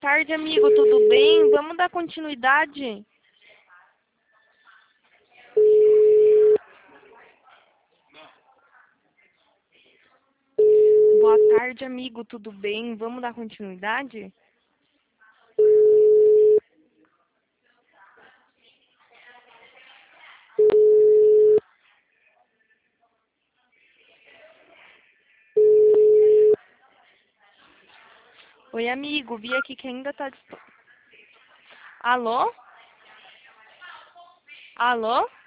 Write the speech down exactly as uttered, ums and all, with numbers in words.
Tarde, amigo, tudo bem? Vamos dar continuidade? Boa tarde, amigo, tudo bem? Vamos dar continuidade? Oi, amigo, vi aqui que ainda tá disponível. Alô? Alô?